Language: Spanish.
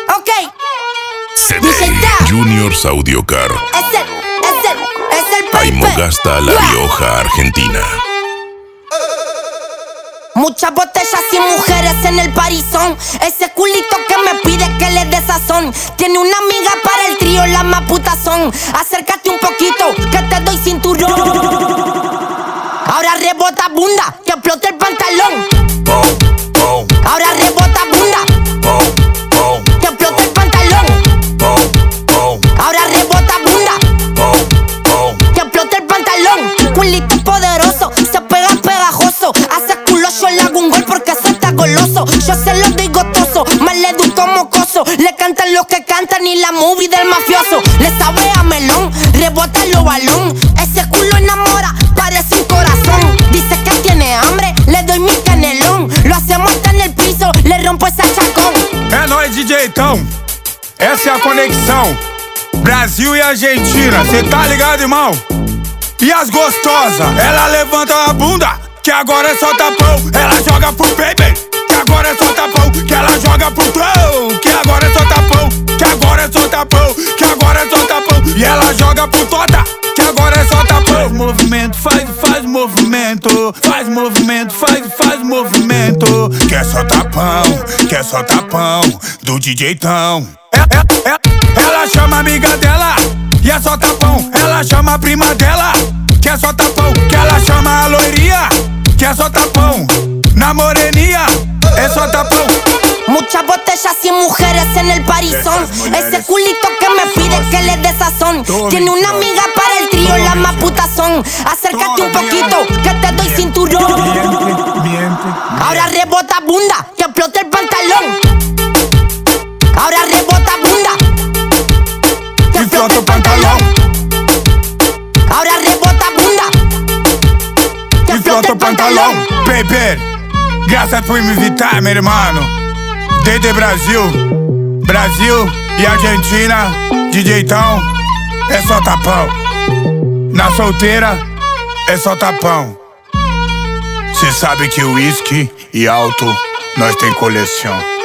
Ok. CD Juniors Audio Car. Es el Aymogasta, La Rioja, Argentina. Muchas botellas y mujeres en el parizón. Ese culito que me pide que le dé sazón. Tiene una amiga para el trío, las más putas son. Acércate un poquito, que te doy cinturón. Ahora rebota bunda, que explote el pantalón. Ahora rebota bunda, que explote el pantalón. Ahora rebota bunda, que explote el pantalón. Culito poderoso, se pega pegajoso. Hace culo, yo le hago un gol porque eso está goloso. Yo se lo doy gotoso, más le doy como coso. Le cantan los que cantan y la movie del mafioso. Le sabe a melón, rebota los balón. Ese culo enamora, parece un corazón. Dice que tiene hambre, le doy mi canelón. Lo hacemos hasta en el piso, le rompo ese chacón. É nóis, DJzão. Essa é a conexão Brasil e Argentina, cê tá ligado, irmão? E as gostosas, ela levanta a bunda, que agora é só tapão. Ela joga pro baby, que agora é só tapão. Que ela joga pro troll, que agora é só tapão. Que agora é só tapão, que agora é só tapão. E ela joga pro tota, que agora é só tapão. Faz movimento, faz movimento. Faz movimento, faz movimento. Que é só tapão do DJzão. Ela chama a amiga dela, e é só tapão. Ela chama a prima dela, que é só tapão. Que ela chama a loirinha, que é só tapão. Na moreninha, é só tapão. Muchas botellas y mujeres en el parizón. Ese culito que me pide que le dé sazón. Tiene una amiga para el trío, las más putas son. Acércate un poquito, que te doy cinturón. Ahora rebota bunda, que explote el pantalón. Ahora rebota bunda, que explote el pantalón. Ahora rebota bunda, que explote el pantalón. Baby, graças por me invitar, meu irmão. Desde Brasil e Argentina, DJzão, é só tapão. Na solteira, é só tapão. Cê sabe que o whisky e alto, nós tem coleção.